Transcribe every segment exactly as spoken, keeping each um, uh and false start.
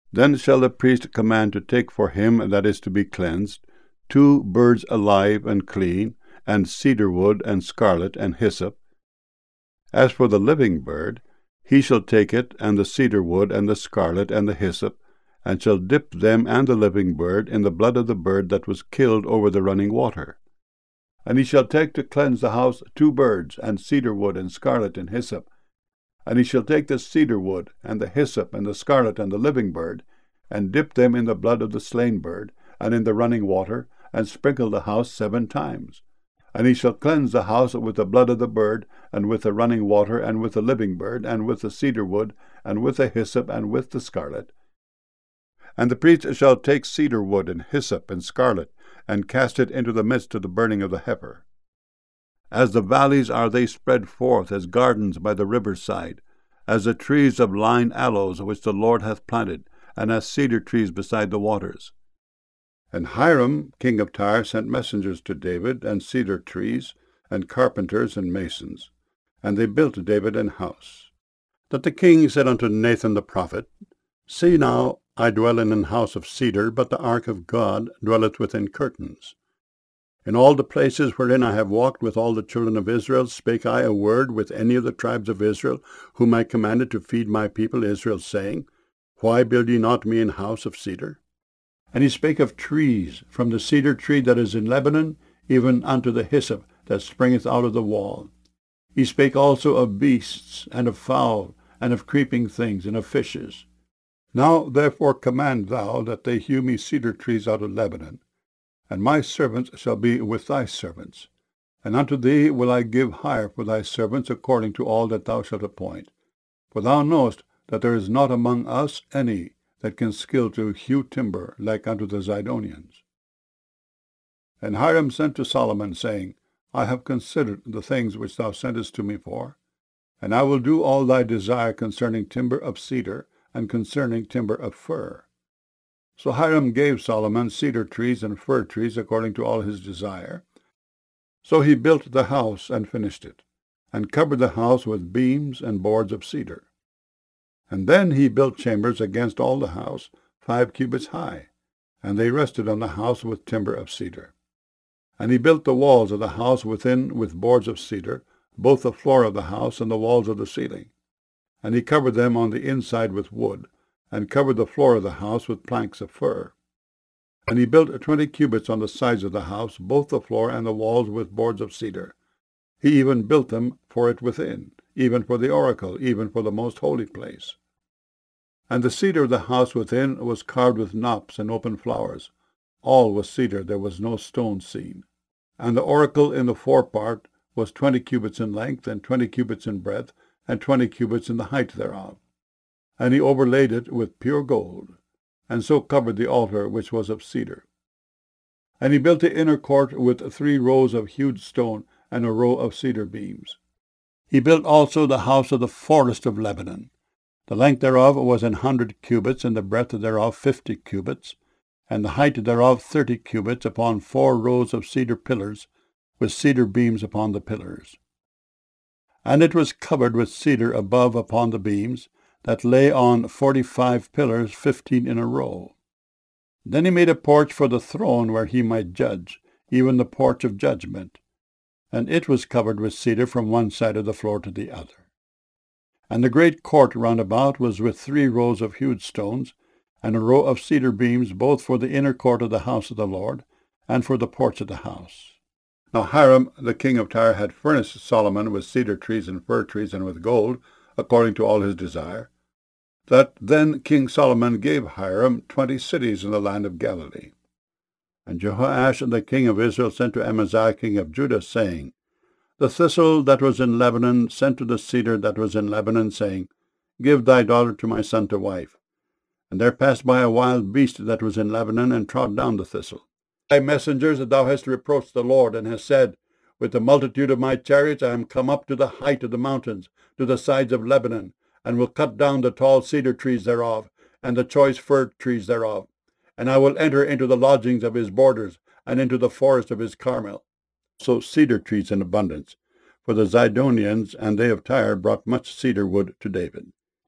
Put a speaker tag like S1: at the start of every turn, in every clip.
S1: Then shall the priest command to take for him that is to be cleansed two birds alive and clean, and cedar wood, and scarlet, and hyssop. As for the living bird, he shall take it, and the cedar wood, and the scarlet, and the hyssop, and shall dip them and the living bird in the blood of the bird that was killed over the running water. And he shall take to cleanse the house two birds, and cedar wood, and scarlet, and hyssop. And he shall take the cedar wood, and the hyssop, and the scarlet, and the living bird, and dip them in the blood of the slain bird, and in the running water, and sprinkle the house seven times. And he shall cleanse the house with the blood of the bird, and with the running water, and with the living bird, and with the cedar wood, and with the hyssop, and with the scarlet. And the priest shall take cedar wood, and hyssop, and scarlet, and cast it into the midst of the burning of the heifer. As the valleys are they spread forth, as gardens by the river's side, as the trees of lign aloes which the Lord hath planted, and as cedar trees beside the waters. And Hiram, king of Tyre, sent messengers to David, and cedar trees, and carpenters, and masons. And they built David an house. That the king said unto Nathan the prophet, See now, I dwell in an house of cedar, but the ark of God dwelleth within curtains. In all the places wherein I have walked with all the children of Israel, spake I a word with any of the tribes of Israel, whom I commanded to feed my people Israel, saying, Why build ye not me an house of cedar? And he spake of trees, from the cedar tree that is in Lebanon, even unto the hyssop that springeth out of the wall. He spake also of beasts, and of fowl, and of creeping things, and of fishes. Now therefore command thou that they hew me cedar trees out of Lebanon, and my servants shall be with thy servants. And unto thee will I give hire for thy servants according to all that thou shalt appoint. For thou knowest that there is not among us any that can skill to hew timber like unto the Zidonians. And Hiram sent to Solomon, saying, I have considered the things which thou sentest to me for, and I will do all thy desire concerning timber of cedar, and concerning timber of fir. So Hiram gave Solomon cedar trees and fir trees according to all his desire. So he built the house and finished it, and covered the house with beams and boards of cedar. And then he built chambers against all the house, five cubits high, and they rested on the house with timber of cedar. And he built the walls of the house within with boards of cedar, both the floor of the house and the walls of the ceiling. And he covered them on the inside with wood, and covered the floor of the house with planks of fir. And he built twenty cubits on the sides of the house, both the floor and the walls with boards of cedar. He even built them for it within, even for the oracle, even for the most holy place. And the cedar of the house within was carved with knops and open flowers. All was cedar, there was no stone seen. And the oracle in the forepart was twenty cubits in length, and twenty cubits in breadth, and twenty cubits in the height thereof. And he overlaid it with pure gold, and so covered the altar which was of cedar. And he built the inner court with three rows of hewed stone, and a row of cedar beams. He built also the house of the forest of Lebanon. The length thereof was an hundred cubits, and the breadth thereof fifty cubits, and the height thereof thirty cubits, upon four rows of cedar pillars, with cedar beams upon the pillars. And it was covered with cedar above upon the beams, that lay on forty-five pillars, fifteen in a row. Then he made a porch for the throne where he might judge, even the porch of judgment. And it was covered with cedar from one side of the floor to the other. And the great court round about was with three rows of hewed stones, and a row of cedar beams, both for the inner court of the house of the Lord, and for the porch of the house. Now Hiram the king of Tyre had furnished Solomon with cedar trees and fir trees, and with gold, according to all his desire. That then King Solomon gave Hiram twenty cities in the land of Galilee. And Jehoash the king of Israel sent to Amaziah king of Judah, saying, The thistle that was in Lebanon sent to the cedar that was in Lebanon, saying, Give thy daughter to my son to wife. And there passed by a wild beast that was in Lebanon, and trod down the thistle. Thy messengers that thou hast reproached the Lord, and hast said, With the multitude of my chariots I am come up to the height of the mountains, to the sides of Lebanon, and will cut down the tall cedar trees thereof, and the choice fir trees thereof. And I will enter into the lodgings of his borders, and into the forest of his Carmel. So cedar trees in abundance, for the Zidonians and they of Tyre brought much cedar wood to David.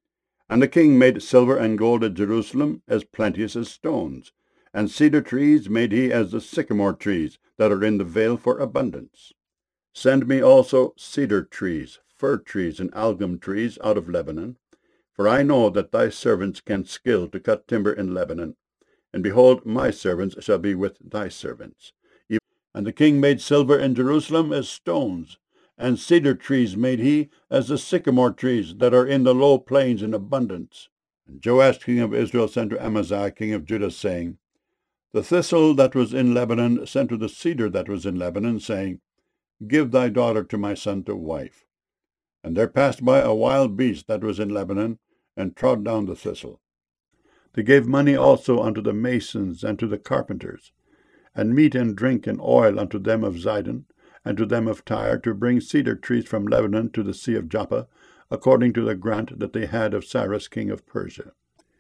S1: And the king made silver and gold at Jerusalem as plenteous as stones, and cedar trees made he as the sycamore trees that are in the vale for abundance. Send me also cedar trees, fir trees, and algum trees out of Lebanon, for I know that thy servants can skill to cut timber in Lebanon, and behold, my servants shall be with thy servants. And the king made silver in Jerusalem as stones, and cedar trees made he as the sycamore trees that are in the low plains in abundance. And Joash king of Israel sent to Amaziah king of Judah, saying, The thistle that was in Lebanon sent to the cedar that was in Lebanon, saying, Give thy daughter to my son to wife. And there passed by a wild beast that was in Lebanon, and trod down the thistle. They gave money also unto the masons and to the carpenters, and meat and drink and oil unto them of Zidon, and to them of Tyre, to bring cedar trees from Lebanon to the sea of Joppa, according to the grant that they had of Cyrus king of Persia.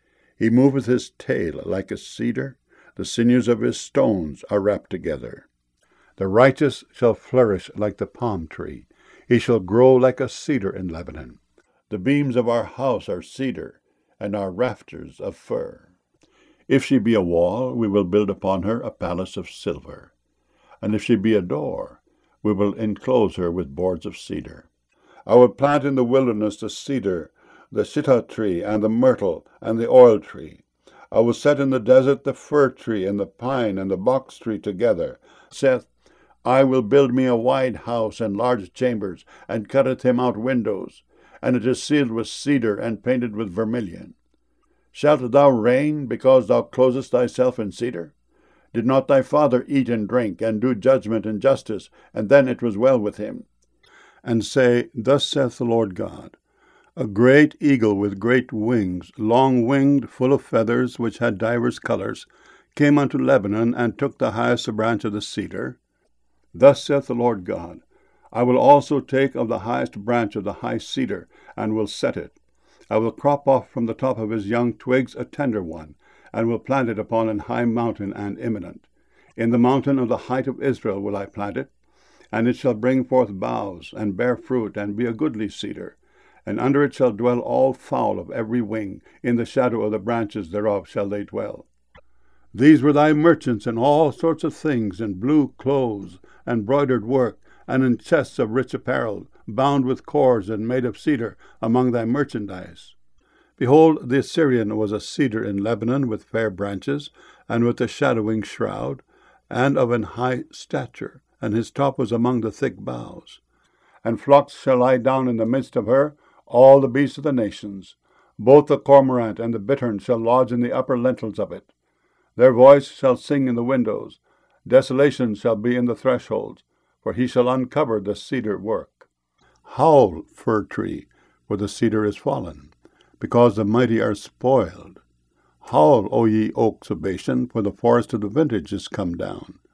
S1: He moveth his tail like a cedar, the sinews of his stones are wrapped together. The righteous shall flourish like the palm tree, he shall grow like a cedar in Lebanon. The beams of our house are cedar, and our rafters of fir. If she be a wall, we will build upon her a palace of silver. And if she be a door, we will enclose her with boards of cedar. I will plant in the wilderness the cedar, the shittah tree, and the myrtle, and the oil tree. I will set in the desert the fir tree, and the pine, and the box tree together. Saith, I will build me a wide house, and large chambers, and cutteth him out windows, and it is sealed with cedar, and painted with vermilion. Shalt thou reign, because thou closest thyself in cedar? Did not thy father eat and drink, and do judgment and justice, and then it was well with him? And say, Thus saith the Lord God, A great eagle with great wings, long-winged, full of feathers, which had divers colors, came unto Lebanon, and took the highest branch of the cedar. Thus saith the Lord God, I will also take of the highest branch of the high cedar, and will set it. I will crop off from the top of his young twigs a tender one, and will plant it upon an high mountain and eminent. In the mountain of the height of Israel will I plant it, and it shall bring forth boughs, and bear fruit, and be a goodly cedar. And under it shall dwell all fowl of every wing, in the shadow of the branches thereof shall they dwell. These were thy merchants in all sorts of things, in blue clothes, and broidered work, and in chests of rich apparel, bound with cords and made of cedar, among thy merchandise. Behold, the Assyrian was a cedar in Lebanon, with fair branches, and with a shadowing shroud, and of an high stature, and his top was among the thick boughs. And flocks shall lie down in the midst of her, all the beasts of the nations. Both the cormorant and the bittern shall lodge in the upper lintels of it. Their voice shall sing in the windows. Desolation shall be in the thresholds, for he shall uncover the cedar work. Howl, fir tree, for the cedar is fallen, because the mighty are spoiled. Howl, O ye oaks of Bashan, for the forest of the vintage is come down.